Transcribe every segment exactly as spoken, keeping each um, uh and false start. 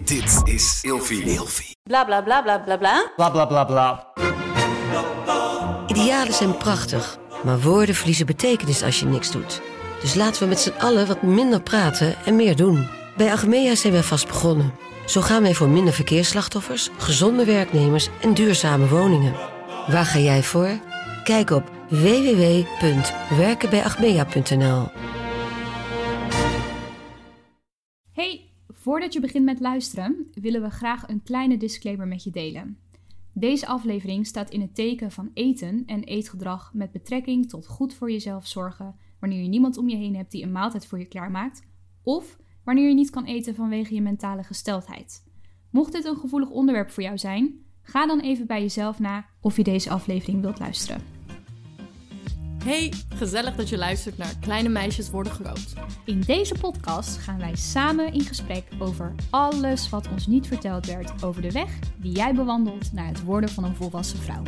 Dit is Ilfie. Ilfie. Bla bla bla bla bla bla. Bla bla bla bla. Idealen zijn prachtig, maar woorden verliezen betekenis als je niks doet. Dus laten we met z'n allen wat minder praten en meer doen. Bij Achmea zijn we vast begonnen. Zo gaan wij voor minder verkeersslachtoffers, gezonde werknemers en duurzame woningen. Waar ga jij voor? Kijk op w w w punt werken bij achmea punt n l. Hey, voordat je begint met luisteren, willen we graag een kleine disclaimer met je delen. Deze aflevering staat in het teken van eten en eetgedrag met betrekking tot goed voor jezelf zorgen wanneer je niemand om je heen hebt die een maaltijd voor je klaarmaakt, of wanneer je niet kan eten vanwege je mentale gesteldheid. Mocht dit een gevoelig onderwerp voor jou zijn, ga dan even bij jezelf na of je deze aflevering wilt luisteren. Hey, gezellig dat je luistert naar Kleine Meisjes Worden Groot. In deze podcast gaan wij samen in gesprek over alles wat ons niet verteld werd over de weg die jij bewandelt naar het worden van een volwassen vrouw.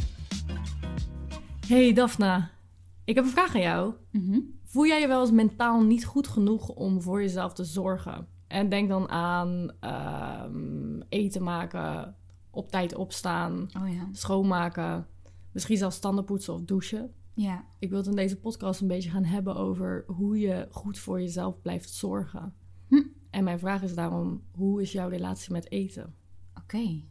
Hey Daphna, ik heb een vraag aan jou. Mm-hmm. Voel jij je wel eens mentaal niet goed genoeg om voor jezelf te zorgen? En denk dan aan uh, eten maken, op tijd opstaan, Oh ja. schoonmaken, misschien zelfs tanden poetsen of douchen. Ja. Ik wil het in deze podcast een beetje gaan hebben over hoe je goed voor jezelf blijft zorgen. Hm. En mijn vraag is daarom, hoe is jouw relatie met eten? Oké. Okay.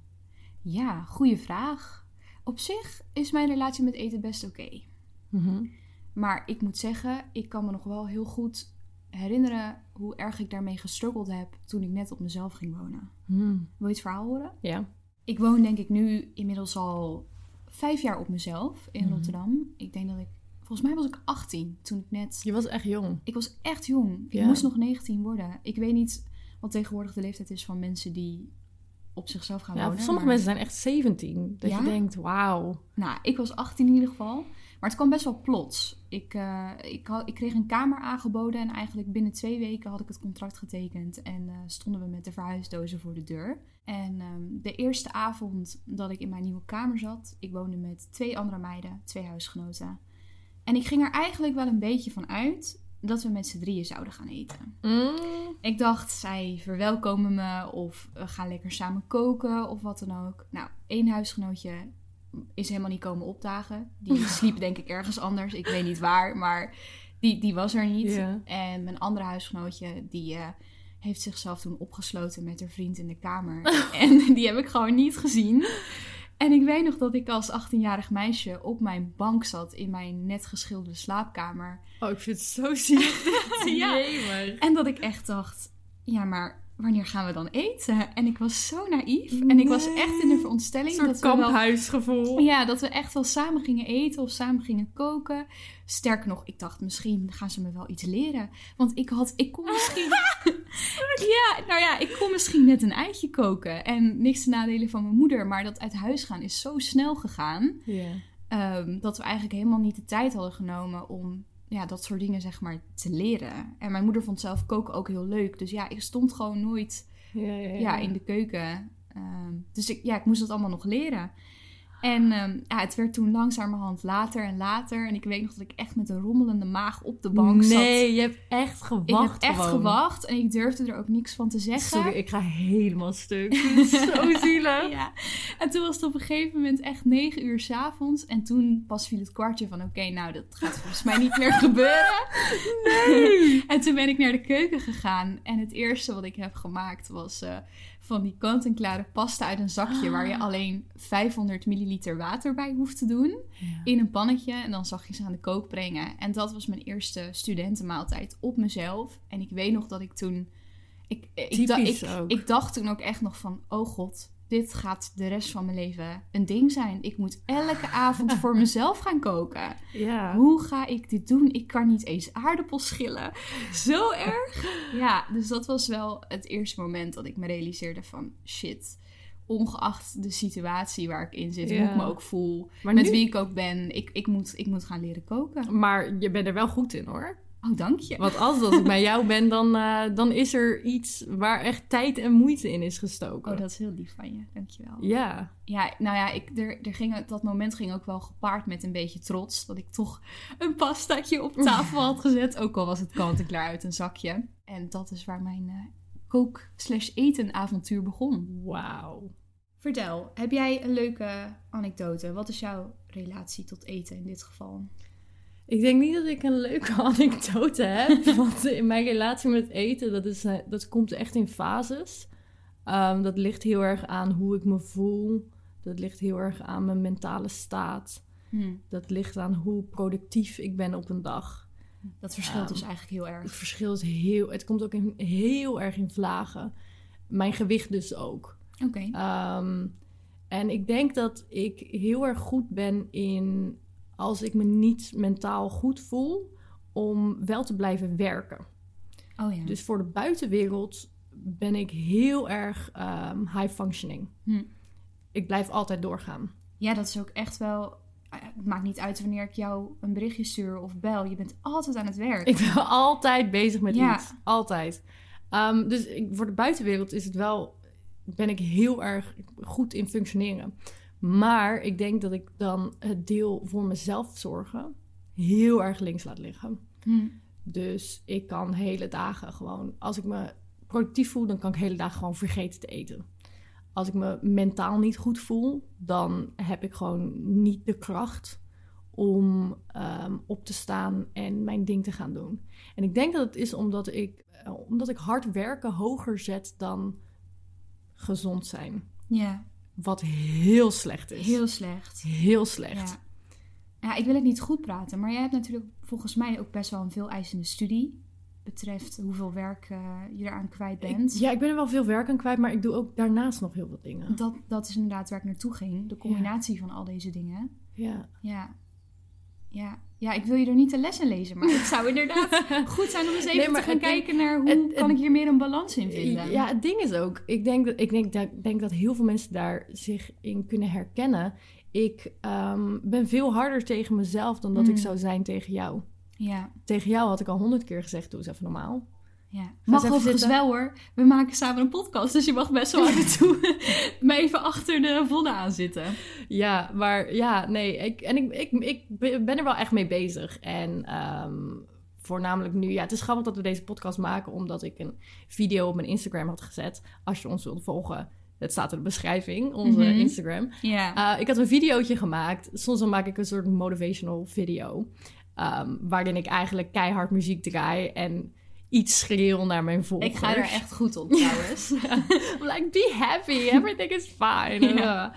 Ja, goede vraag. Op zich is mijn relatie met eten best oké. Okay. Mm-hmm. Maar ik moet zeggen, ik kan me nog wel heel goed herinneren hoe erg ik daarmee gestruggeld heb toen ik net op mezelf ging wonen. Mm. Wil je het verhaal horen? Ja. Ik woon denk ik nu inmiddels al vijf jaar op mezelf in Mm. Rotterdam. Ik denk dat ik, volgens mij was ik achttien toen ik net... Je was echt jong. Ik was echt jong. Ik Ja. moest nog negentien worden. Ik weet niet wat tegenwoordig de leeftijd is van mensen die op zichzelf gaan Ja, wonen. sommige maar... mensen zijn echt zeventien. Dat Ja? je denkt, wauw. Nou, ik was achttien in ieder geval. Maar het kwam best wel plots. Ik, uh, ik, had, ik kreeg een kamer aangeboden en eigenlijk binnen twee weken had ik het contract getekend. En uh, stonden we met de verhuisdozen voor de deur. En um, de eerste avond dat ik in mijn nieuwe kamer zat, ik woonde met twee andere meiden, twee huisgenoten. En ik ging er eigenlijk wel een beetje van uit dat we met z'n drieën zouden gaan eten. Mm. Ik dacht, zij verwelkomen me of we gaan lekker samen koken of wat dan ook. Nou, één huisgenootje is helemaal niet komen opdagen. Die sliep denk ik ergens anders. Ik weet niet waar, maar die, die was er niet. Yeah. En mijn andere huisgenootje, die uh, heeft zichzelf toen opgesloten met haar vriend in de kamer. En die heb ik gewoon niet gezien. En ik weet nog dat ik als achttienjarig meisje op mijn bank zat in mijn net geschilderde slaapkamer. Oh, ik vind het zo ziek. Ja. Jemig. En dat ik echt dacht, ja, maar wanneer gaan we dan eten? En ik was zo naïef. En ik was echt in de veronderstelling Een soort dat we wel... kamphuisgevoel. Ja, dat we echt wel samen gingen eten of samen gingen koken. Sterker nog, ik dacht misschien gaan ze me wel iets leren. Want ik had, ik kon misschien... ja, nou ja, ik kon misschien net een eitje koken. En niks te nadelen van mijn moeder. Maar dat uit huis gaan is zo snel gegaan. Yeah. Um, dat we eigenlijk helemaal niet de tijd hadden genomen om... ja, dat soort dingen zeg maar te leren. En mijn moeder vond zelf koken ook heel leuk. Dus ja, ik stond gewoon nooit Ja, ja, ja. ja, in de keuken. Um, dus ik, ja, ik moest dat allemaal nog leren. En um, ja, het werd toen langzamerhand later en later. En ik weet nog dat ik echt met een rommelende maag op de bank zat. Nee, je hebt echt gewacht. Ik heb echt gewoon. gewacht en ik durfde er ook niks van te zeggen. Sorry, ik ga helemaal stuk. Dit is zo zielig. Ja. En toen was het op een gegeven moment echt negen uur 's avonds. En toen pas viel het kwartje van... oké, okay, nou, dat gaat volgens mij niet meer gebeuren. Nee. En toen ben ik naar de keuken gegaan. En het eerste wat ik heb gemaakt was... Uh, van die kant-en-klare pasta uit een zakje... waar je alleen vijfhonderd milliliter water bij hoeft te doen. Ja. In een pannetje. En dan zag je ze aan de kook brengen. En dat was mijn eerste studentenmaaltijd op mezelf. En ik weet nog dat ik toen... Ik, ik, da- ik, ik dacht toen ook echt nog van... oh god, dit gaat de rest van mijn leven een ding zijn. Ik moet elke avond voor mezelf gaan koken. Ja. Hoe ga ik dit doen? Ik kan niet eens aardappels schillen. Zo erg. Ja, dus dat was wel het eerste moment dat ik me realiseerde van... shit, ongeacht de situatie waar ik in zit... Ja. hoe ik me ook voel, Maar met nu... wie ik ook ben... Ik, ik, moet, ik moet gaan leren koken. Maar je bent er wel goed in, hoor. Oh, dank je. Want als dat ik bij jou ben, dan, uh, dan is er iets waar echt tijd en moeite in is gestoken. Oh, dat is heel lief van je. Dankjewel. Ja. Ja, nou ja, ik, er, er ging, dat moment ging ook wel gepaard met een beetje trots. Dat ik toch een pastaatje op tafel had gezet. Ook al was het kant-en-klaar uit een zakje. En dat is waar mijn uh, kook slash eten avontuur begon. Wauw. Vertel, heb jij een leuke anekdote? Wat is jouw relatie tot eten in dit geval? Ik denk niet dat ik een leuke anekdote heb. Want in mijn relatie met eten, dat, is, dat komt echt in fases. Um, dat ligt heel erg aan hoe ik me voel. Dat ligt heel erg aan mijn mentale staat. Hmm. Dat ligt aan hoe productief ik ben op een dag. Dat verschilt um, dus eigenlijk heel erg. Het verschilt heel... Het komt ook in, heel erg in vlagen. Mijn gewicht dus ook. Oké. Okay. Um, en ik denk dat ik heel erg goed ben in... als ik me niet mentaal goed voel... om wel te blijven werken. Oh ja. Dus voor de buitenwereld ben ik heel erg um, high functioning. Hm. Ik blijf altijd doorgaan. Ja, dat is ook echt wel... Het maakt niet uit wanneer ik jou een berichtje stuur of bel. Je bent altijd aan het werk. Ik ben altijd bezig met ja. iets. Altijd. Um, dus ik, voor de buitenwereld is het wel... ben ik heel erg goed in functioneren. Maar ik denk dat ik dan het deel voor mezelf zorgen... heel erg links laat liggen. Hm. Dus ik kan hele dagen gewoon... Als ik me productief voel, dan kan ik hele dagen gewoon vergeten te eten. Als ik me mentaal niet goed voel, dan heb ik gewoon niet de kracht om um, op te staan en mijn ding te gaan doen. En ik denk dat het is omdat ik, uh, omdat ik hard werken hoger zet dan gezond zijn. Ja. Wat heel slecht is. Heel slecht. Heel slecht. Ja. Ja, ik wil het niet goed praten, maar jij hebt natuurlijk volgens mij ook best wel een veel eisende studie. Betreft hoeveel werk uh, je eraan kwijt bent. Ik, ja, ik ben er wel veel werk aan kwijt, maar ik doe ook daarnaast nog heel veel dingen. Dat, dat is inderdaad waar ik naartoe ging. De combinatie ja. van al deze dingen. Ja. Ja. Ja. Ja, ik wil je er niet de les in lezen, maar het zou inderdaad goed zijn om eens even nee, te gaan kijken ding, naar hoe het, kan het, ik hier meer een balans in vinden. Ja, het ding is ook, ik denk dat, ik denk, dat, denk dat heel veel mensen daar zich in kunnen herkennen. Ik um, ben veel harder tegen mezelf dan dat mm. ik zou zijn tegen jou. Ja. Tegen jou had ik al honderd keer gezegd, doe eens even normaal. Ja. Mag overigens wel hoor. We maken samen een podcast, dus je mag best wel af en toe me even achter de vodden aan zitten. Ja, maar ja, nee. Ik, en ik, ik, ik ben er wel echt mee bezig. En um, voornamelijk nu, ja, het is grappig dat we deze podcast maken, omdat ik een video op mijn Instagram had gezet. Als je ons wilt volgen, het staat in de beschrijving, onze mm-hmm. Instagram. Yeah. Uh, ik had een videootje gemaakt. Soms dan maak ik een soort motivational video. Um, waarin ik eigenlijk keihard muziek draai en iets schreeuw naar mijn volgers. Ik ga er echt goed op trouwens. Like, be happy, everything is fine. Ja.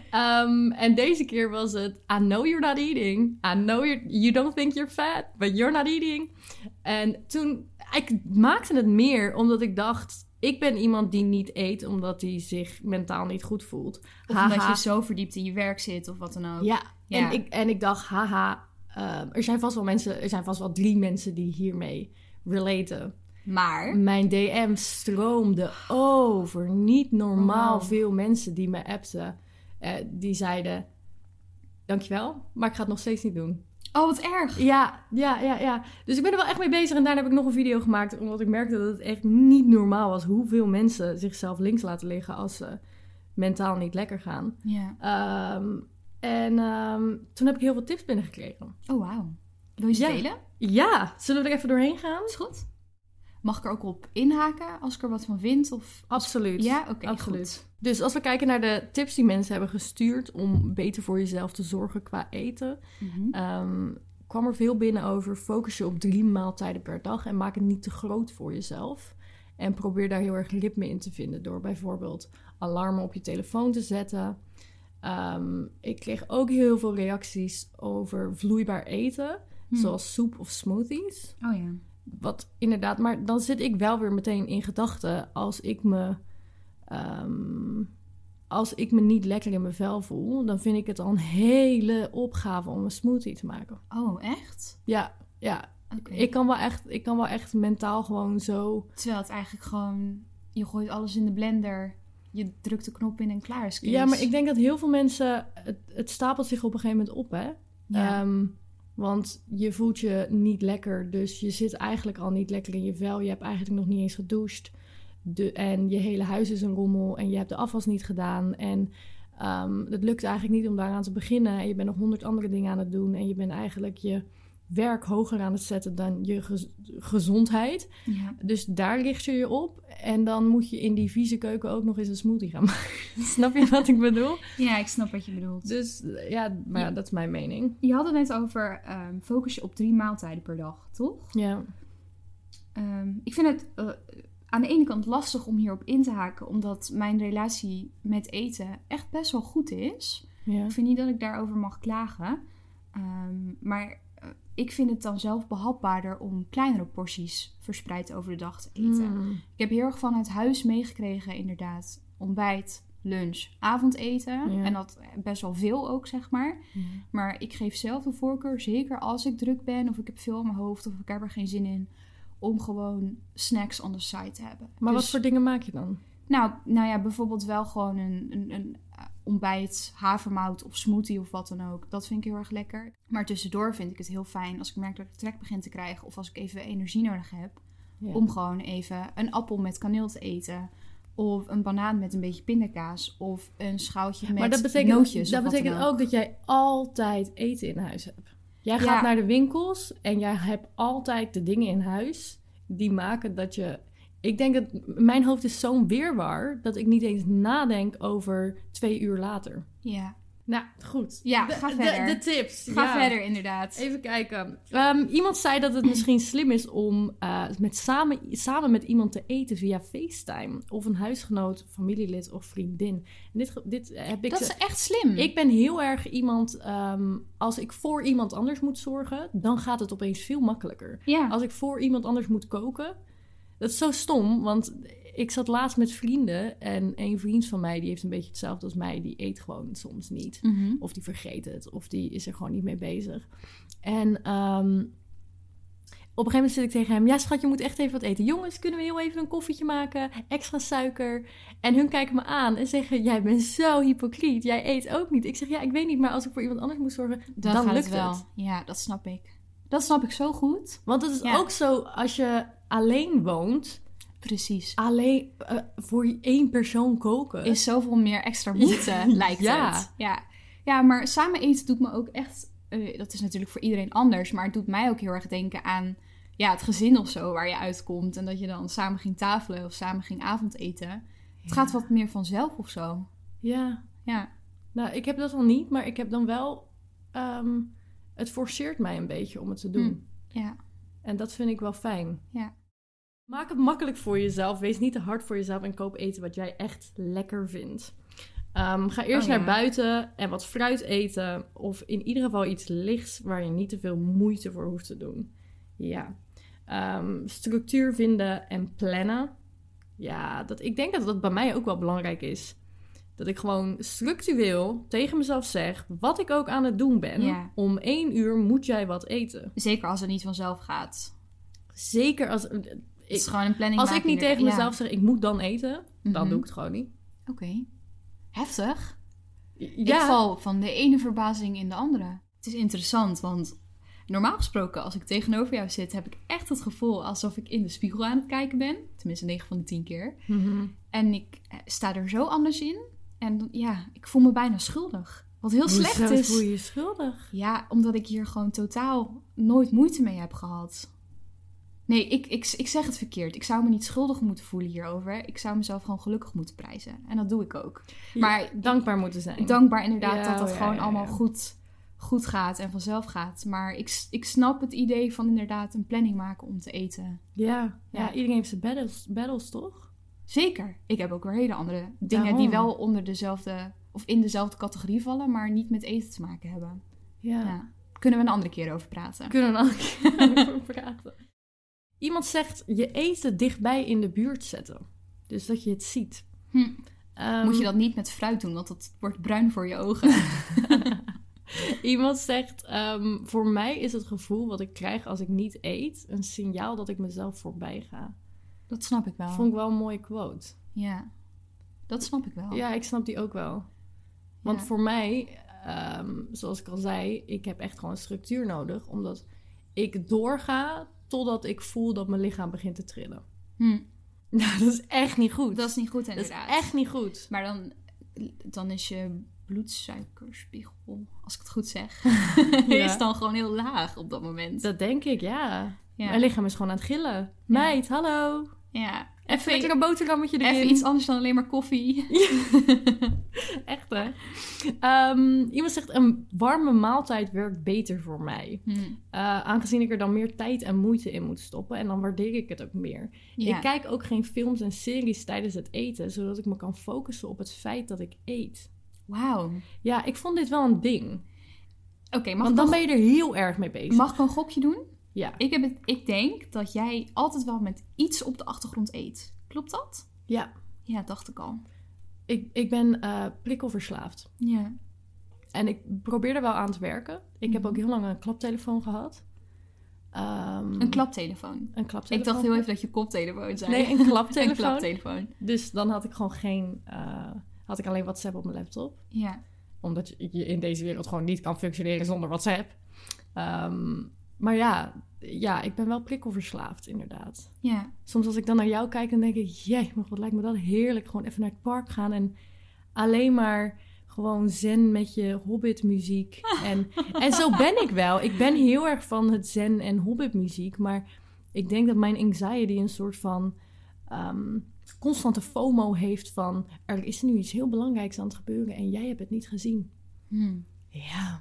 Um, en deze keer was het, I know you're not eating. I know you're, you don't think you're fat, but you're not eating. En toen, ik maakte het meer omdat ik dacht, ik ben iemand die niet eet omdat hij zich mentaal niet goed voelt. Of haha. Omdat je zo verdiept in je werk zit of wat dan ook. Ja, ja. En, ik, en ik dacht, haha, uh, er zijn vast wel mensen, er zijn vast wel drie mensen die hiermee relaten. Maar mijn D M's stroomden over. Niet normaal oh. veel mensen die me appten. Uh, die zeiden, dankjewel, maar ik ga het nog steeds niet doen. Oh, wat erg. Ja, ja, ja, ja. Dus ik ben er wel echt mee bezig. En daarna heb ik nog een video gemaakt. Omdat ik merkte dat het echt niet normaal was. Hoeveel mensen zichzelf links laten liggen als ze mentaal niet lekker gaan. Ja. Um, en um, toen heb ik heel veel tips binnengekregen. Oh, wauw. Wil je ze ja. delen? Ja. Zullen we er even doorheen gaan? Is goed. Mag ik er ook op inhaken als ik er wat van vind? Of Absoluut. Ja? Oké, okay, Absoluut. Goed. Dus als we kijken naar de tips die mensen hebben gestuurd om beter voor jezelf te zorgen qua eten, Mm-hmm. um, kwam er veel binnen over focus je op drie maaltijden per dag en maak het niet te groot voor jezelf. En probeer daar heel erg ritme in te vinden door bijvoorbeeld alarmen op je telefoon te zetten. Um, ik kreeg ook heel veel reacties over vloeibaar eten, hmm. zoals soep of smoothies. Oh ja. Wat inderdaad, maar dan zit ik wel weer meteen in gedachten als ik me, um, als ik me niet lekker in mijn vel voel, dan vind ik het al een hele opgave om een smoothie te maken. Oh, echt? Ja, ja. Okay. Ik kan wel echt, ik kan wel echt mentaal gewoon zo. Terwijl het eigenlijk gewoon, je gooit alles in de blender, je drukt de knop in en klaar is. Ja, maar ik denk dat heel veel mensen, het, het stapelt zich op een gegeven moment op, hè? Ja. Um, Want je voelt je niet lekker, dus je zit eigenlijk al niet lekker in je vel. Je hebt eigenlijk nog niet eens gedoucht. De, en je hele huis is een rommel en je hebt de afwas niet gedaan. En um, het lukt eigenlijk niet om daaraan te beginnen. En je bent nog honderd andere dingen aan het doen. En je bent eigenlijk je werk hoger aan het zetten dan je gez- gezondheid. Ja. Dus daar richt je je op. En dan moet je in die vieze keuken ook nog eens een smoothie gaan maken. Snap je wat ik bedoel? ja, ik snap wat je bedoelt. Dus ja, maar ja, dat is mijn mening. Je had het net over um, focus je op drie maaltijden per dag, toch? Ja. Um, ik vind het uh, aan de ene kant lastig om hierop in te haken, omdat mijn relatie met eten echt best wel goed is. ja. Ik vind niet dat ik daarover mag klagen. Um, maar uh, ik vind het dan zelf behapbaarder om kleinere porties verspreid over de dag te eten. Mm. Ik heb heel erg vanuit huis meegekregen, inderdaad, ontbijt, lunch, avondeten. Ja. En dat best wel veel ook, zeg maar. Ja. Maar ik geef zelf de voorkeur, zeker als ik druk ben of ik heb veel aan mijn hoofd of ik heb er geen zin in, om gewoon snacks on the side te hebben. Maar Dus, wat voor dingen maak je dan? Nou, nou ja, bijvoorbeeld wel gewoon een, een, een ontbijt, havermout of smoothie of wat dan ook. Dat vind ik heel erg lekker. Maar tussendoor vind ik het heel fijn als ik merk dat ik trek begin te krijgen of als ik even energie nodig heb, Ja. om gewoon even een appel met kaneel te eten. Of een banaan met een beetje pindakaas. Of een schaaltje met maar dat betekent, nootjes. dat of wat betekent dan ook dat jij altijd eten in huis hebt. Jij gaat Ja. naar de winkels en jij hebt altijd de dingen in huis die maken dat je... Ik denk dat mijn hoofd is zo'n wirwar dat ik niet eens nadenk over twee uur later. Ja, Nou, goed. Ja, de, ga de- verder. De, tips. ga ja. verder inderdaad. Even kijken. Um, iemand zei dat het misschien slim is om uh, met samen, samen met iemand te eten via FaceTime. Of een huisgenoot, familielid of vriendin. En dit, dit heb ik... Dat is echt slim. Ik ben heel erg iemand... Um, als ik voor iemand anders moet zorgen, dan gaat het opeens veel makkelijker. ja. Als ik voor iemand anders moet koken... Dat is zo stom, want ik zat laatst met vrienden... en een vriend van mij, die heeft een beetje hetzelfde als mij... die eet gewoon soms niet. Mhm. Of die vergeet het, of die is er gewoon niet mee bezig. En um, op een gegeven moment zit ik tegen hem... Ja, schat, je moet echt even wat eten. Jongens, kunnen we heel even een koffietje maken? Extra suiker. En hun kijken me aan en zeggen... Jij bent zo hypocriet. Jij eet ook niet. Ik zeg, ja, ik weet niet, maar als ik voor iemand anders moet zorgen... Dan, dan, gaat lukt het wel. het. Ja, dat snap ik. Dat snap ik zo goed. Want het is Ja. ook zo, als je alleen woont... Precies. Alleen uh, voor één persoon koken... Is zoveel meer extra moeite, Ja. lijkt Ja. het. Ja. ja, maar samen eten doet me ook echt... Uh, dat is natuurlijk voor iedereen anders. Maar het doet mij ook heel erg denken aan... Ja, het gezin of zo waar je uitkomt. En dat je dan samen ging tafelen of samen ging avondeten. Het Ja. gaat wat meer vanzelf of zo. Ja, Ja. nou, ik heb dat wel niet, maar ik heb dan wel... Um, het forceert mij een beetje om het te doen. Mm. Ja. En dat vind ik wel fijn. Ja. Maak het makkelijk voor jezelf. Wees niet te hard voor jezelf en koop eten wat jij echt lekker vindt. Um, ga eerst Oh, ja. naar buiten en wat fruit eten. Of in ieder geval iets lichts waar je niet te veel moeite voor hoeft te doen. Ja. Um, structuur vinden en plannen. Ja, dat, ik denk dat dat bij mij ook wel belangrijk is. Dat ik gewoon structureel tegen mezelf zeg wat ik ook aan het doen ben. Ja. Om één uur moet jij wat eten. Zeker als het niet vanzelf gaat. Zeker als... Het Ik, is gewoon een planning als ik maken niet tegen inderdaad. mezelf zeg ik moet dan eten, dan Mhm. doe ik het gewoon niet. Ja. Oké. Okay. Heftig. Ja, Ik val van de ene verbazing in de andere. Het is interessant, want normaal gesproken als ik tegenover jou zit... heb ik echt het gevoel alsof ik in de spiegel aan het kijken ben. Tenminste negen van de tien keer. Mhm. En ik sta er zo anders in. En ja, ik voel me bijna schuldig. Wat heel slecht Hoezo is. voel je je schuldig? Ja, omdat ik hier gewoon totaal nooit moeite mee heb gehad. Nee, ik, ik, ik zeg het verkeerd. Ik zou me niet schuldig moeten voelen hierover. Ik zou mezelf gewoon gelukkig moeten prijzen. En dat doe ik ook. Maar Ja, dankbaar moeten zijn. dankbaar inderdaad Ja, dat dat ja, gewoon ja, allemaal ja. goed, goed gaat en vanzelf gaat. Maar ik, ik snap het idee van inderdaad een planning maken om te eten. Ja, ja. Ja. iedereen heeft zijn battles, battles, toch? Zeker. Ik heb ook weer hele andere dingen Daarom. die wel onder dezelfde of in dezelfde categorie vallen, maar niet met eten te maken hebben. Ja. Ja. Kunnen we een andere keer over praten. Kunnen we een andere keer over praten. Iemand zegt je eten dichtbij in de buurt zetten. Dus dat je het ziet. Hm. Um, Moet je dat niet met fruit doen, want dat wordt bruin voor je ogen. Iemand zegt, um, voor mij is het gevoel wat ik krijg als ik niet eet... een signaal dat ik mezelf voorbij ga. Dat snap ik wel. Vond ik wel een mooie quote. Ja, dat snap ik wel. Ja, ik snap die ook wel. Want Ja. voor mij, um, zoals ik al zei, ik heb echt gewoon structuur nodig. Omdat ik doorga totdat ik voel dat mijn lichaam begint te trillen. Hm. Nou, dat is echt niet goed. Dat is niet goed Dat inderdaad. is echt niet goed. Maar dan, dan is je bloedsuikerspiegel, als ik het goed zeg, Ja. is dan gewoon heel laag op dat moment. Dat denk ik, ja. Ja. Mijn lichaam is gewoon aan het gillen. Meid, hallo. Ja, Even lekker een boterhammetje erin. even iets anders dan alleen maar koffie. Echt, hè? Um, iemand zegt, een warme maaltijd werkt beter voor mij. Hm. Uh, aangezien ik er dan meer tijd en moeite in moet stoppen. En dan waardeer ik het ook meer. Ja. Ik kijk ook geen films en series tijdens het eten. Zodat ik me kan focussen op het feit dat ik eet. Wauw. Ja, ik vond dit wel een ding. Oké, okay, mag, Want ik dan nog- ben je er heel erg mee bezig. mag ik een gokje doen? Ja. Ik, heb het, ik denk dat jij altijd wel met iets op de achtergrond eet. Klopt dat? Ja. Ja, dacht ik al. Ik, ik ben uh, prikkelverslaafd. Ja. En ik probeer er wel aan te werken. Ik heb Mhm. ook heel lang een klaptelefoon gehad. Um, Een klaptelefoon. Een klaptelefoon. Ik dacht heel even dat je koptelefoon zei. Nee, een klaptelefoon. Een klaptelefoon. Dus dan had ik gewoon geen... Uh, had ik alleen WhatsApp op mijn laptop. Ja. Omdat je in deze wereld gewoon niet kan functioneren zonder WhatsApp. Um, maar ja, ja, ik ben wel prikkelverslaafd, inderdaad. Ja. Soms als ik dan naar jou kijk, dan denk ik... Jee, maar wat lijkt me dat heerlijk. Gewoon even naar het park gaan en alleen maar... Gewoon zen met je hobbitmuziek. En, en zo ben ik wel. Ik ben heel erg van het zen en hobbitmuziek. Maar ik denk dat mijn anxiety een soort van um, constante FOMO heeft van... Er is nu iets heel belangrijks aan het gebeuren en jij hebt het niet gezien. Hmm. Ja.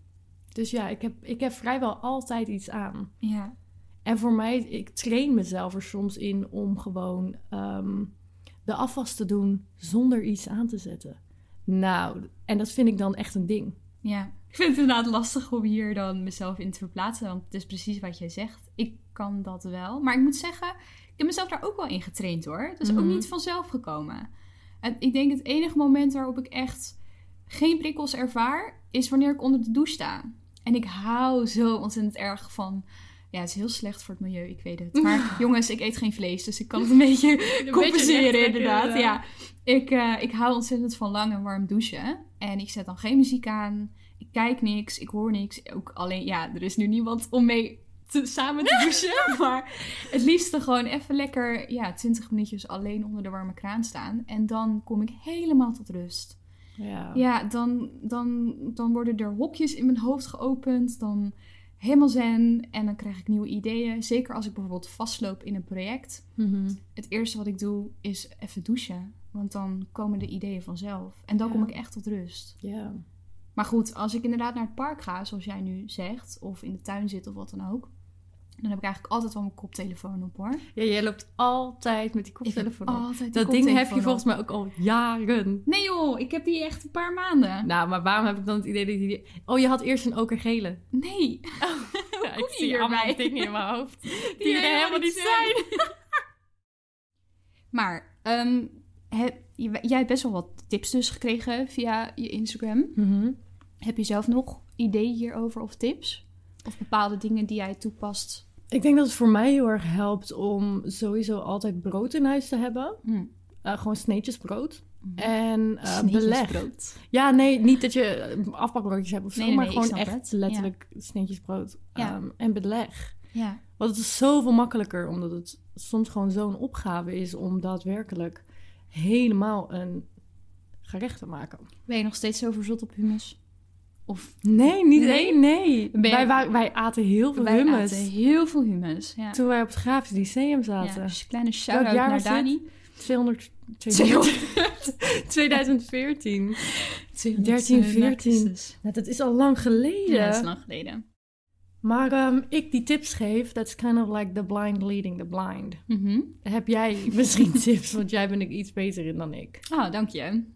Dus ja, ik heb, ik heb vrijwel altijd iets aan. Ja. En voor mij, ik train mezelf er soms in om gewoon um, de afwas te doen zonder iets aan te zetten. Nou, en dat vind ik dan echt een ding. Ja. Ik vind het inderdaad lastig om hier dan mezelf in te verplaatsen. Want het is precies wat jij zegt. Ik kan dat wel. Maar ik moet zeggen, ik heb mezelf daar ook wel in getraind hoor. Het is Mm-hmm. ook niet vanzelf gekomen. En ik denk het enige moment waarop ik echt geen prikkels ervaar, is wanneer ik onder de douche sta. En ik hou zo ontzettend erg van... Ja, het is heel slecht voor het milieu, ik weet het. Maar jongens, ik eet geen vlees, dus ik kan het een beetje compenseren beetje inderdaad. ja. Ja. Ik, uh, ik hou ontzettend van lang en warm douchen. En ik zet dan geen muziek aan. Ik kijk niks, ik hoor niks. Ook alleen, ja, er is nu niemand om mee te, samen te douchen. Maar het liefste gewoon even lekker, ja, twintig minuutjes alleen onder de warme kraan staan. En dan kom ik helemaal tot rust. Ja, Ja, dan, dan, dan worden er hokjes in mijn hoofd geopend. Dan helemaal zen. En dan krijg ik nieuwe ideeën. Zeker als ik bijvoorbeeld vastloop in een project. Mm-hmm. Het eerste wat ik doe is even douchen. Want dan komen de ideeën vanzelf. En dan Ja. kom ik echt tot rust. Ja. Maar goed, als ik inderdaad naar het park ga, zoals jij nu zegt. Of in de tuin zit of wat dan ook. Dan heb ik eigenlijk altijd wel mijn koptelefoon op hoor. Ja, jij loopt altijd met die Ik heb koptelefoon op. altijd die Dat ding heb koptelefoon je volgens op. mij ook al jaren. Nee joh, ik heb die echt een paar maanden. Nou, maar waarom heb ik dan het idee dat je die... Oh, je had eerst een okergele. Nee. Ja, kom ik je zie hierbij? allemaal dingen in mijn hoofd die, Die er er helemaal niet zijn. Maar um, heb, jij hebt best wel wat tips dus gekregen via je Instagram. Mm-hmm. Heb je zelf nog ideeën hierover of tips? Of bepaalde dingen die jij toepast? Ik denk dat het voor mij heel erg helpt om sowieso altijd brood in huis te hebben. Mm. Uh, gewoon sneetjes brood. Mm. En uh, Sneetjes beleg. brood. Ja, nee, niet dat je uh, afbakbroodjes hebt of zo, Nee, nee, maar nee, ik gewoon snap echt het. letterlijk sneetjes brood Ja. um, en beleg. Ja. Want het is zoveel makkelijker, omdat het soms gewoon zo'n opgave is om daadwerkelijk helemaal een gerecht te maken. Ben je nog steeds zo verzot op hummus? Of Nee, niet Nee? één, nee. Ben je- Wij, wij, wij aten heel veel wij hummus aten heel veel hummus. Ja. toen wij op het Grafisch Lyceum Ja, zaten. dus een kleine shout-out jaar naar was dit? Dani. tweehonderd, tweehonderd, twintig veertien. dertien, veertien. Nou, dat is al lang geleden. Ja, dat is lang geleden. Maar um, ik die tips geef, that's kind of like the blind leading the blind. Mhm. Heb jij misschien tips, want jij ben ik iets beter in dan ik. Oh, dank je.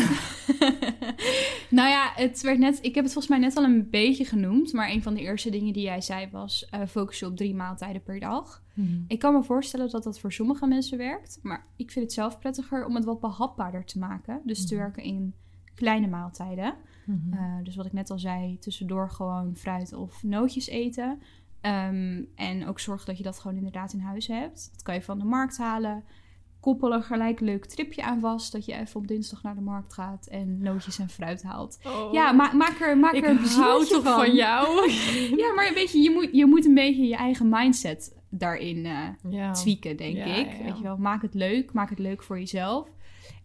Nou ja, het werd net, ik heb het volgens mij net al een beetje genoemd. Maar een van de eerste dingen die jij zei was... Uh, focus je op drie maaltijden per dag. Mm-hmm. Ik kan me voorstellen dat dat voor sommige mensen werkt. Maar ik vind het zelf prettiger om het wat behapbaarder te maken. Dus te werken in kleine maaltijden. Mm-hmm. Uh, dus wat ik net al zei, tussendoor gewoon fruit of nootjes eten. Um, en ook zorg dat je dat gewoon inderdaad in huis hebt. Dat kan je van de markt halen. Koppel er gelijk een leuk tripje aan vast. Dat je even op dinsdag naar de markt gaat en nootjes en fruit haalt. Oh. Ja, ma- maak er, maak ik er een hou plezier toch van jou. Ja, maar weet je, je moet, je moet een beetje je eigen mindset daarin uh, Ja. tweaken, denk Ja, ik. ja, ja. Weet je wel, maak het leuk. Maak het leuk voor jezelf.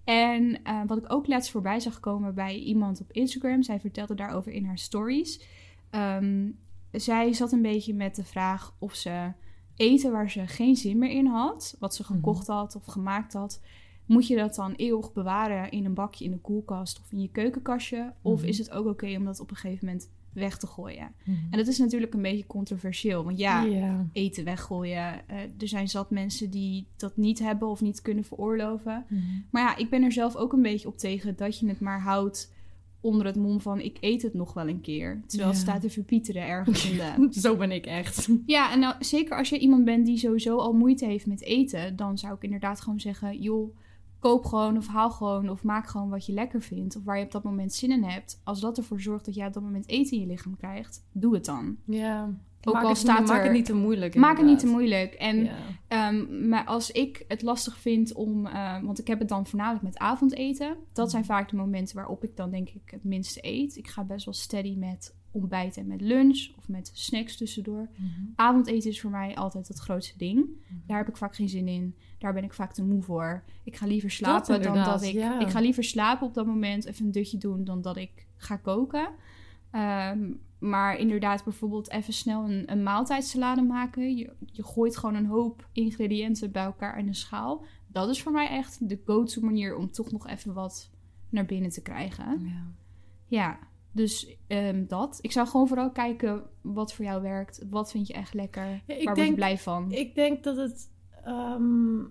En uh, wat ik ook laatst voorbij zag komen bij iemand op Instagram. Zij vertelde daarover in haar stories. Um, zij zat een beetje met de vraag of ze eten waar ze geen zin meer in had. Wat ze gekocht had of gemaakt had. Moet je dat dan eeuwig bewaren in een bakje in de koelkast of in je keukenkastje? Of mm-hmm. is het ook oké om dat op een gegeven moment weg te gooien? Mm-hmm. En dat is natuurlijk een beetje controversieel. Want ja, yeah. eten weggooien. Uh, er zijn zat mensen die dat niet hebben of niet kunnen veroorloven. Mm-hmm. Maar ja, ik ben er zelf ook een beetje op tegen dat je het maar houdt onder het mom van ik eet het nog wel een keer. Terwijl yeah. het staat te verpieteren ergens in de... Zo ben ik echt. Ja, en nou, zeker als je iemand bent die sowieso al moeite heeft met eten, dan zou ik inderdaad gewoon zeggen, joh, koop gewoon of haal gewoon of maak gewoon wat je lekker vindt. Of waar je op dat moment zin in hebt. Als dat ervoor zorgt dat jij op dat moment eten in je lichaam krijgt, doe het dan. Ja, ook maak, al het, staat niet, er, maak het niet te moeilijk. Maak inderdaad. het niet te moeilijk. En, ja. um, maar als ik het lastig vind om... Uh, want ik heb het dan voornamelijk met avondeten. Dat zijn vaak de momenten waarop ik dan denk ik het minste eet. Ik ga best wel steady met ontbijt en met lunch. Of met snacks tussendoor. Mm-hmm. Avondeten is voor mij altijd het grootste ding. Mm-hmm. Daar heb ik vaak geen zin in. Daar ben ik vaak te moe voor. Ik ga liever slapen dat dan dat ik... Ja. Ik ga liever slapen op dat moment. Even een dutje doen dan dat ik ga koken. Um, maar inderdaad bijvoorbeeld even snel een, een maaltijdsalade maken. Je, je gooit gewoon een hoop ingrediënten bij elkaar in een schaal. Dat is voor mij echt de go-to manier om toch nog even wat naar binnen te krijgen. Ja, ja dus um, dat. Ik zou gewoon vooral kijken wat voor jou werkt. Wat vind je echt lekker? Ja, waar denk, word je blij van? Ik denk dat het... Um,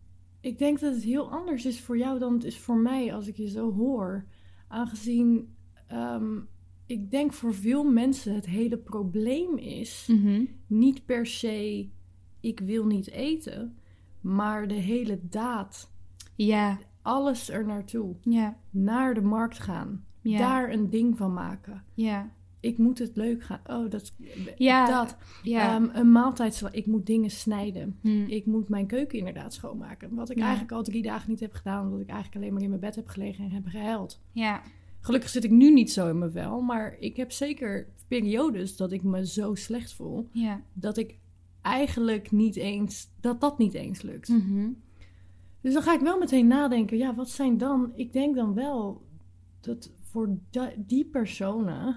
ik denk dat het heel anders is voor jou dan het is voor mij als ik je zo hoor. Aangezien... Um, Ik denk voor veel mensen het hele probleem is mm-hmm. niet per se ik wil niet eten, maar de hele daad. Ja. Alles er naartoe. Ja. Naar de markt gaan. Ja. Daar een ding van maken. Ja. Ik moet het leuk gaan. Oh, dat. Ja. Dat. Ja. Um, een maaltijd. Ik moet dingen snijden. Hmm. Ik moet mijn keuken inderdaad schoonmaken. Wat ik ja. eigenlijk al drie dagen niet heb gedaan, omdat ik eigenlijk alleen maar in mijn bed heb gelegen en heb gehuild. Ja. Gelukkig zit ik nu niet zo in mijn vel, maar ik heb zeker periodes dat ik me zo slecht voel. Ja. Dat ik eigenlijk niet eens, dat dat niet eens lukt. Mm-hmm. Dus dan ga ik wel meteen nadenken, ja, wat zijn dan, ik denk dan wel dat voor da- die personen,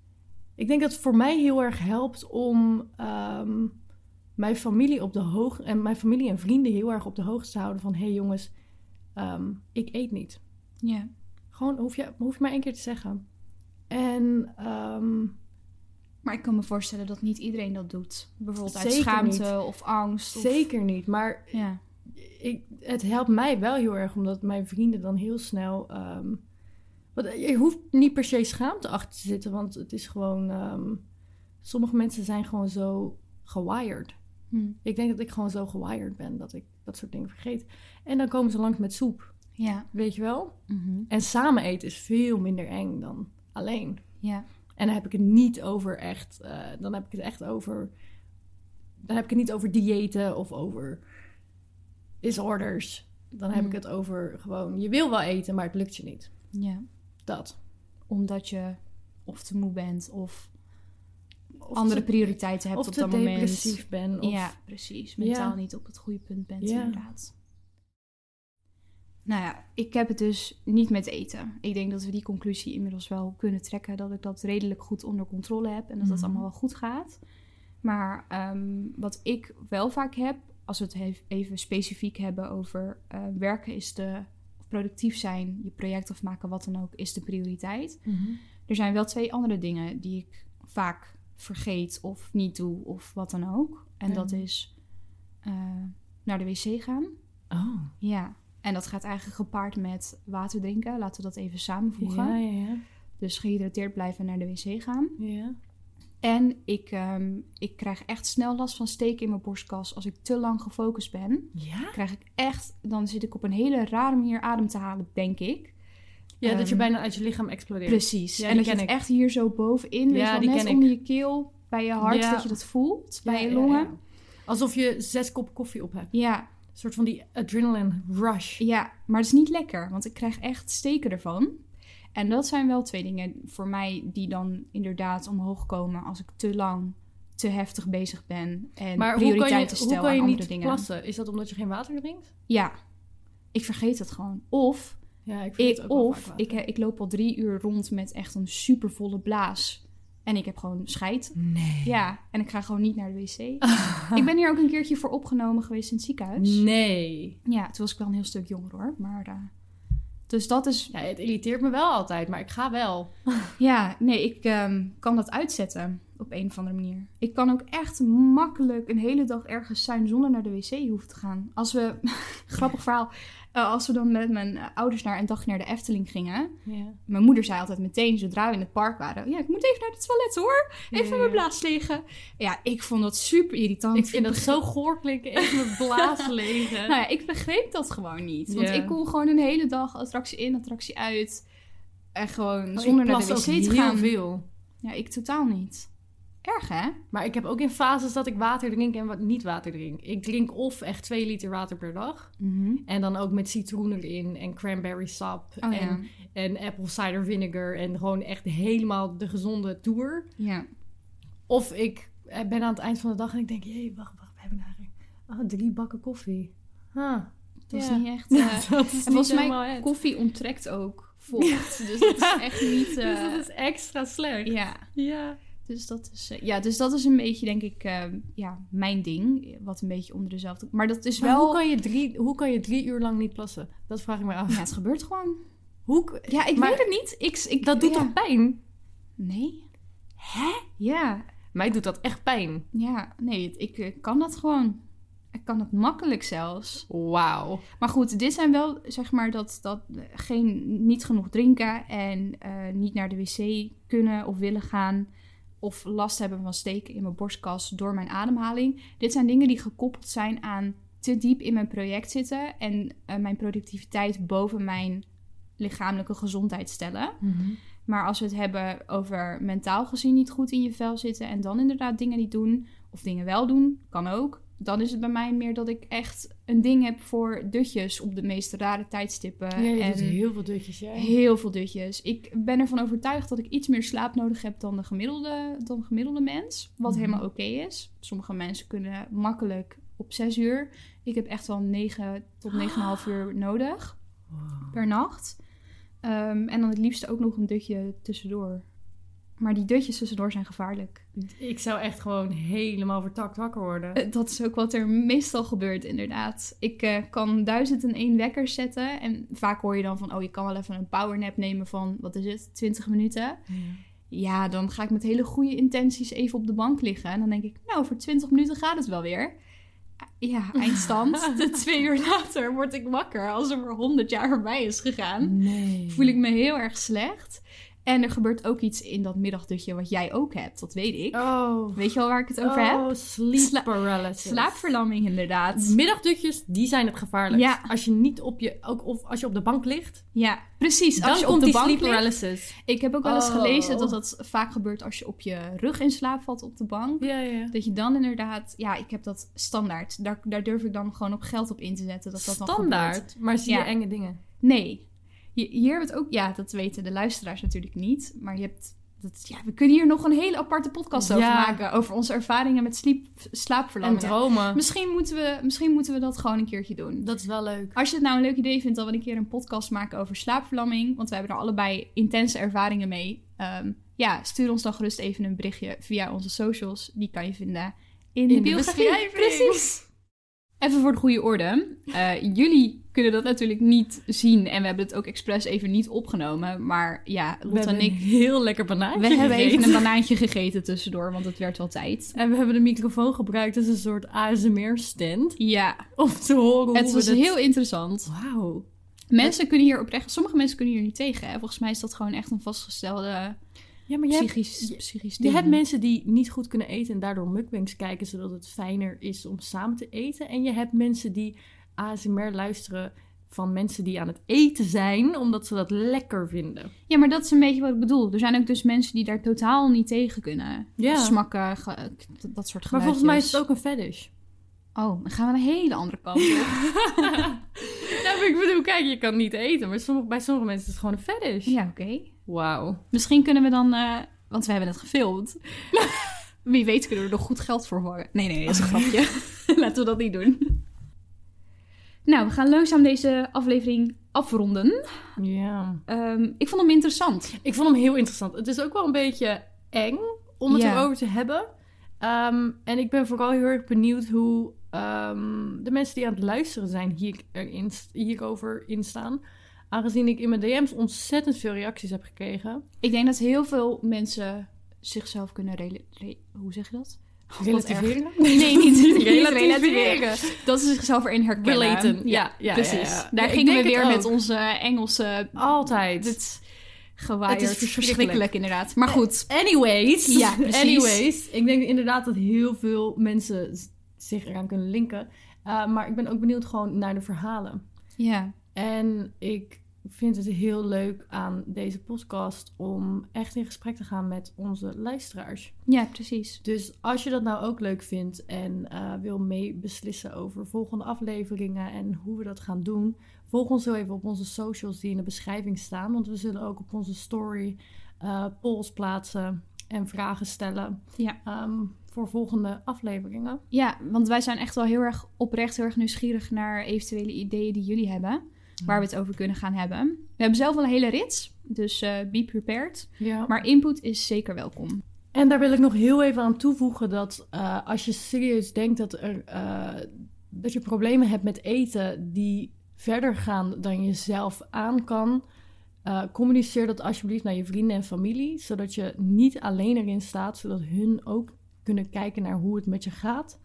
ik denk dat het voor mij heel erg helpt om um, mijn familie op de hoogte, en mijn familie en vrienden heel erg op de hoogte te houden van, hé hey jongens, um, ik eet niet. Ja. Gewoon, hoef je, hoef je maar één keer te zeggen. En, um, maar ik kan me voorstellen dat niet iedereen dat doet. Bijvoorbeeld uit schaamte niet. Of angst. Of... Zeker niet, maar ja. ik, het helpt mij wel heel erg, omdat mijn vrienden dan heel snel... Um, want je hoeft niet per se schaamte achter te zitten, want het is gewoon... Um, sommige mensen zijn gewoon zo gewired. Hm. Ik denk dat ik gewoon zo gewired ben, dat ik dat soort dingen vergeet. En dan komen ze langs met soep. Ja. Weet je wel? Mm-hmm. En samen eten is veel minder eng dan alleen. Ja. En dan heb ik het niet over echt... Uh, dan heb ik het echt over... Dan heb ik het niet over diëten of over disorders. Dan heb mm. ik het over gewoon... Je wil wel eten, maar het lukt je niet. Ja. Dat. Omdat je of te moe bent of, of andere te, prioriteiten hebt op dat moment. Of te depressief ben. Of... Ja, precies. Mentaal ja. niet op het goede punt bent, ja. inderdaad. Nou ja, ik heb het dus niet met eten. Ik denk dat we die conclusie inmiddels wel kunnen trekken. Dat ik dat redelijk goed onder controle heb. En dat mm. dat allemaal wel goed gaat. Maar um, wat ik wel vaak heb, als we het even specifiek hebben over uh, werken is de... of productief zijn, je project afmaken, wat dan ook, is de prioriteit. Mm-hmm. Er zijn wel twee andere dingen die ik vaak vergeet of niet doe of wat dan ook. En mm. dat is uh, naar de wc gaan. Oh. Ja. En dat gaat eigenlijk gepaard met water drinken. Laten we dat even samenvoegen. Ja, ja, ja. Dus gehydrateerd blijven en naar de wc gaan. Ja. En ik, um, ik krijg echt snel last van steken in mijn borstkas als ik te lang gefocust ben. Ja? Krijg ik echt, dan zit ik op een hele rare manier adem te halen, denk ik. Ja, um, dat je bijna uit je lichaam explodeert. Precies. Ja, en dat je ik. het echt hier zo bovenin, weet ja, je wel, net ken onder ik. je keel, bij je hart, ja. dat je dat voelt, bij ja, je longen. Ja, ja. Alsof je zes kop koffie op hebt. Ja. Een soort van die adrenaline rush. Ja, maar het is niet lekker, want ik krijg echt steken ervan. En dat zijn wel twee dingen voor mij die dan inderdaad omhoog komen als ik te lang, te heftig bezig ben en maar prioriteiten stel aan andere dingen. Maar hoe kan je niet plassen? Is dat omdat je geen water drinkt? Ja. Ik vergeet het gewoon. Of, Ja, ik vind ik, het ook wel of vaak ik, ik loop al drie uur rond met echt een supervolle blaas. En ik heb gewoon scheid. Nee. Ja, en ik ga gewoon niet naar de wc. Ik ben hier ook een keertje voor opgenomen geweest in het ziekenhuis. Nee. Ja, toen was ik wel een heel stuk jonger hoor. Maar, uh, dus dat is... Ja, het irriteert me wel altijd, maar ik ga wel. Ja, nee, ik um, kan dat uitzetten op een of andere manier. Ik kan ook echt makkelijk een hele dag ergens zijn zonder naar de wc hoeven te gaan. Als we, grappig verhaal, uh, als we dan met mijn ouders naar een dag naar de Efteling gingen. Ja. Mijn moeder zei altijd meteen, zodra we in het park waren, ja, ik moet even naar het toilet hoor. Even Ja. mijn blaas legen. Ja, ik vond dat super irritant. Ik vind dat begreep- zo goor klinken, even mijn blaas legen. Nou ja, ik begreep dat gewoon niet. Want Ja. ik kon gewoon een hele dag attractie in, attractie uit. En gewoon Oh, zonder ik naar de plas wc ook te heel gaan. veel. Ja, ik totaal niet. Erg, hè? Maar ik heb ook in fases dat ik water drink en wat niet water drink. Ik drink of echt twee liter water per dag. En dan ook met citroen erin en cranberry sap Oh ja. en, en apple cider vinegar. En gewoon echt helemaal de gezonde tour. Ja. Of ik ben aan het eind van de dag en ik denk... Jee, wacht, wacht, we hebben eigenlijk oh, drie bakken koffie. Huh. Dat is Ja. niet echt... Uh, Dat is en volgens niet helemaal mij, het. koffie onttrekt ook vocht. Dus dat is echt niet... Uh, Dus dat is extra slecht. ja. Ja. Dus dat is, uh, ja, dus dat is een beetje, denk ik, uh, ja, mijn ding. Wat een beetje onder dezelfde... Maar dat is Maar wel... hoe kan, je drie, hoe kan je drie uur lang niet plassen? Dat vraag ik me af. Ja, het gebeurt gewoon. Hoe, Ja, ik maar weet het niet. Ik, ik, dat doet ja. toch pijn? Nee. Hè? Ja. Mij doet dat echt pijn. Ja, nee, het- ik uh, kan dat gewoon. Ik kan het makkelijk zelfs. Wauw. Maar goed, dit zijn wel, zeg maar, dat, dat uh, geen, niet genoeg drinken en uh, niet naar de wc kunnen of willen gaan. Of last hebben van steken in mijn borstkas door mijn ademhaling. Dit zijn dingen die gekoppeld zijn aan te diep in mijn project zitten. En uh, mijn productiviteit boven mijn lichamelijke gezondheid stellen. Mm-hmm. Maar als we het hebben over mentaal gezien niet goed in je vel zitten... en dan inderdaad dingen niet doen, of dingen wel doen, kan ook... dan is het bij mij meer dat ik echt een ding heb voor dutjes op de meest rare tijdstippen. Ja, je en doet heel veel dutjes, ja. heel veel dutjes. Ik ben ervan overtuigd dat ik iets meer slaap nodig heb dan de gemiddelde, dan de gemiddelde mens. Wat Mhm. helemaal oké is. Sommige mensen kunnen makkelijk op zes uur. Ik heb echt wel negen tot negen komma vijf uur nodig Wow. per nacht. Um, en dan het liefst ook nog een dutje tussendoor. Maar die dutjes tussendoor zijn gevaarlijk. Ik zou echt gewoon helemaal vertakt wakker worden. Uh, dat is ook wat er meestal gebeurt, inderdaad. Ik uh, kan duizend en één wekkers zetten. En vaak hoor je dan van, oh, je kan wel even een powernap nemen van, wat is het, twintig minuten. Ja. Ja, dan ga ik met hele goede intenties even op de bank liggen. En dan denk ik, nou, voor twintig minuten gaat het wel weer. Ja, eindstand. De twee uur later word ik wakker als er honderd jaar voorbij is gegaan. Nee. Voel ik me heel erg slecht. En er gebeurt ook iets in dat middagdutje wat jij ook hebt, dat weet ik. Oh. Weet je wel waar ik het over oh, heb? sleep Sla- paralysis. Slaapverlamming, inderdaad. Middagdutjes, die zijn het gevaarlijkst. Ja. Als je niet op je, ook of als je op de bank ligt, Ja, precies. dan Als je op komt de die bank sleep ligt. paralysis. Ik heb ook wel eens Oh. gelezen dat dat vaak gebeurt als je op je rug in slaap valt op de bank. Ja, ja. Dat je dan inderdaad... Ja, ik heb dat standaard. Daar, daar durf ik dan gewoon op geld op in te zetten. Dat dat dan gebeurt. Standaard, maar zie je Ja. enge dingen. Nee. Hier, hier hebben we het ook... Ja, dat weten de luisteraars natuurlijk niet. Maar je hebt... Dat, ja, we kunnen hier nog een hele aparte podcast over Ja. maken. Over onze ervaringen met sleep, En slaapverlammingen. dromen. Misschien moeten, we, misschien moeten we dat gewoon een keertje doen. Dat is wel leuk. Als je het nou een leuk idee vindt, dan we een keer een podcast maken over slaapverlamming. Want we hebben er allebei intense ervaringen mee. Um, ja, stuur ons dan gerust even een berichtje via onze socials. Die kan je vinden in de, In de biografie. beschrijving. Precies. Even voor de goede orde. Uh, jullie kunnen dat natuurlijk niet zien. En we hebben het ook expres even niet opgenomen. Maar ja, We Lot en hebben ik... een heel lekker banaantje We hebben gegeten. even een banaantje gegeten tussendoor, want het werd wel tijd. En we hebben de microfoon gebruikt als een soort A S M R-stand. Ja, Om te horen hoe het we was dit- heel interessant. Wauw. Mensen kunnen hier oprecht... Sommige mensen kunnen hier niet tegen. Hè? Volgens mij is dat gewoon echt een vastgestelde Ja, maar je hebt, psychisch, je- psychisch je ding. hebt mensen die niet goed kunnen eten en daardoor mukbangs kijken, zodat het fijner is om samen te eten. En je hebt mensen die A S M R luisteren van mensen die aan het eten zijn, omdat ze dat lekker vinden. Ja, maar dat is een beetje wat ik bedoel. Er zijn ook dus mensen die daar totaal niet tegen kunnen. Ja. Smakken, ge- dat- dat soort geluidjes. Maar volgens mij is het ook een fetish. Oh, dan gaan we een hele andere kant op. Ja, maar ik bedoel, kijk, je kan niet eten, maar sommige, bij sommige mensen is het gewoon een fetish. Ja, oké. Wauw. Misschien kunnen we dan... Uh, want we hebben het gefilmd. Wie weet kunnen we er nog goed geld voor horen. Nee, nee, dat is een grapje. Laten we dat niet doen. Nou, we gaan langzaam deze aflevering afronden. Ja. Um, ik vond hem interessant. Ik vond hem heel interessant. Het is ook wel een beetje eng om het Ja. erover te hebben. Um, en ik ben vooral heel erg benieuwd hoe um, de mensen die aan het luisteren zijn hier, erin, hierover instaan. Aangezien ik in mijn D M's ontzettend veel reacties heb gekregen. Ik denk dat heel veel mensen zichzelf kunnen... Rela- re- hoe zeg je dat? Relativeren? Nee, niet Relativeren. relativeren. Dat ze zichzelf erin herkennen. Relaten. Ja, ja, precies. ja, ja. Daar Ja, ik gingen we denk weer het met ook. onze Engelse... Altijd. Dit gewaaid. Het is Het is verschrikkelijk. verschrikkelijk inderdaad. Maar goed. Anyways. Ja, precies. Anyways. Ik denk inderdaad dat heel veel mensen z- zich eraan kunnen linken. Uh, maar ik ben ook benieuwd gewoon naar de verhalen. Ja. En ik vind het heel leuk aan deze podcast om echt in gesprek te gaan met onze luisteraars. Ja, precies. Dus als je dat nou ook leuk vindt en uh, wil mee beslissen over volgende afleveringen en hoe we dat gaan doen, volg ons zo even op onze socials die in de beschrijving staan. Want we zullen ook op onze story uh, polls plaatsen en vragen stellen Ja. um, voor volgende afleveringen. Ja, want wij zijn echt wel heel erg oprecht, heel erg nieuwsgierig naar eventuele ideeën die jullie hebben. Waar we het over kunnen gaan hebben. We hebben zelf wel een hele rits, dus uh, be prepared. Ja. Maar input is zeker welkom. En daar wil ik nog heel even aan toevoegen dat uh, als je serieus denkt dat, er, uh, dat je problemen hebt met eten die verder gaan dan je zelf aan kan, uh, communiceer dat alsjeblieft naar je vrienden en familie, zodat je niet alleen erin staat, zodat hun ook kunnen kijken naar hoe het met je gaat.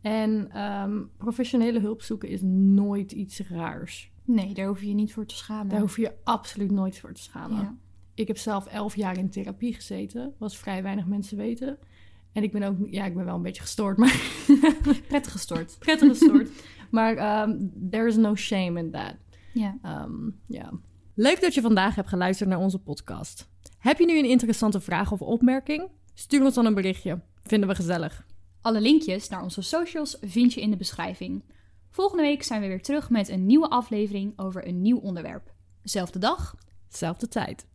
En um, professionele hulp zoeken is nooit iets raars. Nee, daar hoef je je niet voor te schamen. Daar hoef je je absoluut nooit voor te schamen. Ja. Ik heb zelf elf jaar in therapie gezeten, wat vrij weinig mensen weten. En ik ben ook, ja, ik ben wel een beetje gestoord, maar Prettig gestoord. prettig gestoord. Maar um, there is no shame in that. Ja. Um, yeah. Leuk dat je vandaag hebt geluisterd naar onze podcast. Heb je nu een interessante vraag of opmerking? Stuur ons dan een berichtje. Vinden we gezellig. Alle linkjes naar onze socials vind je in de beschrijving. Volgende week zijn we weer terug met een nieuwe aflevering over een nieuw onderwerp. Zelfde dag. Zelfde tijd.